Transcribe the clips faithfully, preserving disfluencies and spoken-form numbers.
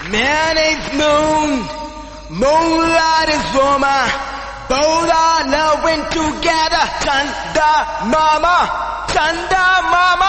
Man is moon, moonlight is woman. Both are loving together. Chanda mama, Chanda mama.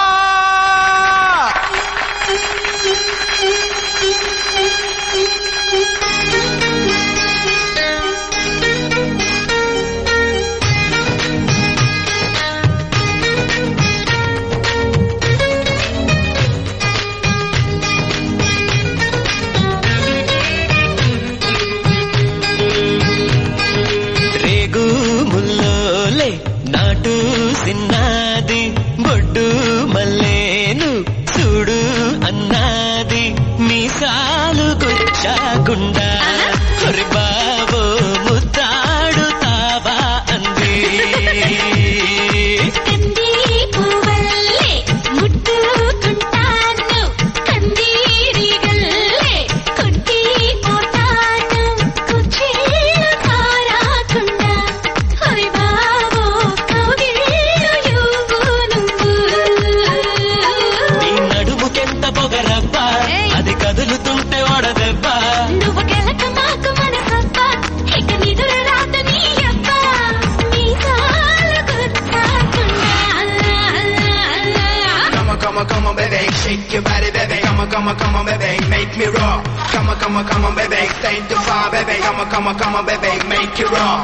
నాటు సిన్నాది బొడ్డు మల్లేను చూడు అన్నాది మీసాలు గుచ్చాకుండా హరి బాబో ముద్దాడుతావా అంది కదులుతుంటే వడదెబ్బ నువ్వు గెలక మాకు మనసబ్బ ఇక నిదురు రాత నీ అబ్బ మీసాలు గుచ్చాకుండా Come on, come on, come on, baby, shake your body, baby. Come on, come on, come on, baby, make me rock. Come on, come on, come on, baby, stay too far, baby. Come on, come on, come on, baby, make it rock.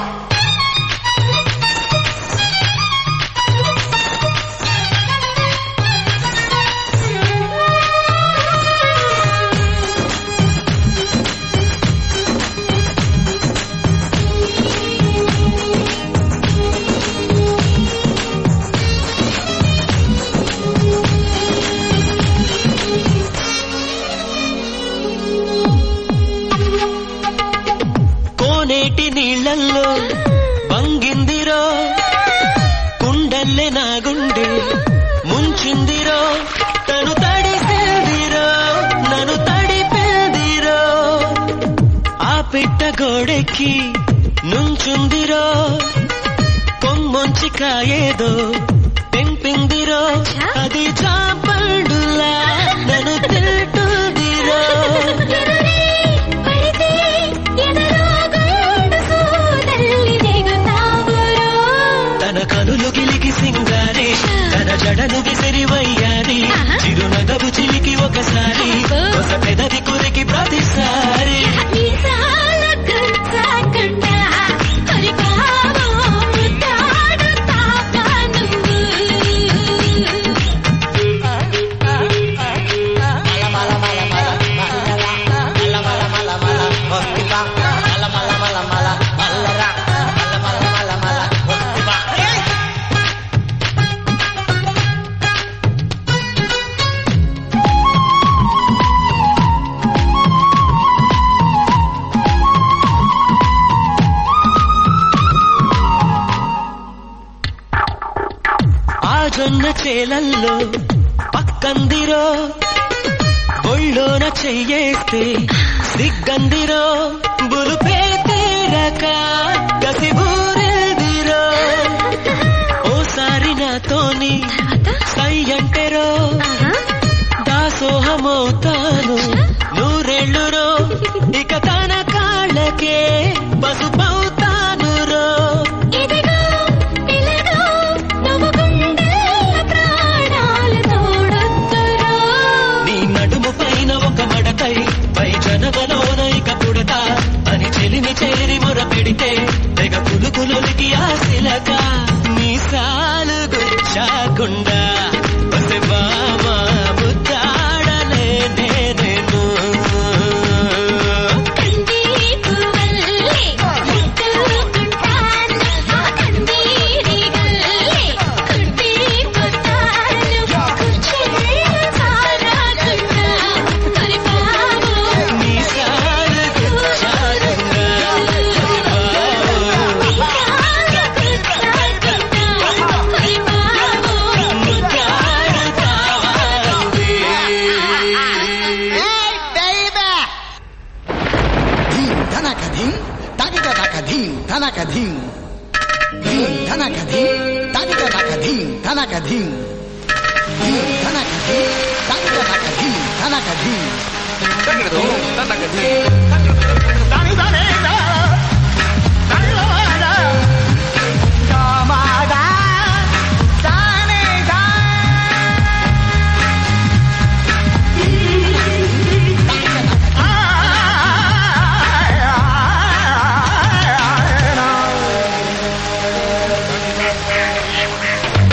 నేటి నీళ్ళల్లో వంగిందిరో కుండల్లే నా గుండె ముంచిందిరో తను తడిసిందిరో నన్ను తడిపిందిరో ఆ పిట్ట గోడెక్కి నుంచుందిరో కొమ్మొంచి కాయేదో తెంపిందిరో అది చాపండులా నన్ను తింటుందిరో కనులు గిలికి సింగారి తన జడలు విసిరివయ్యారి చిరునగవు చిలికి ఒకసారి కొస పెదవి కురికి ప్రతిసారి జొన్న చేలల్లో పక్కందిరో ఒళ్ళోన చెయ్యేస్తే సిగ్గందిరో బులుపే తీరక కసిబూరెదిరో ఓసారి నాతోని సై అంటెరో దాసోహమవుతాను నూరెళ్ళురో ఇక తన కాళ్ళకే పసుపవుతాను రో పై జనగలోన ఇక పుడతా అని చెలిమి చేరి మొర పెడితే తెగ కులుకులుకి ఆశలక మీసాలు గుచ్చాకుండా బామా ముద్దాడలే నేను ధనకధీం ధనకధీం తదిగ నకధీం ధనకధీం ధనకధీం తదిగ నకధీం ధనకధీం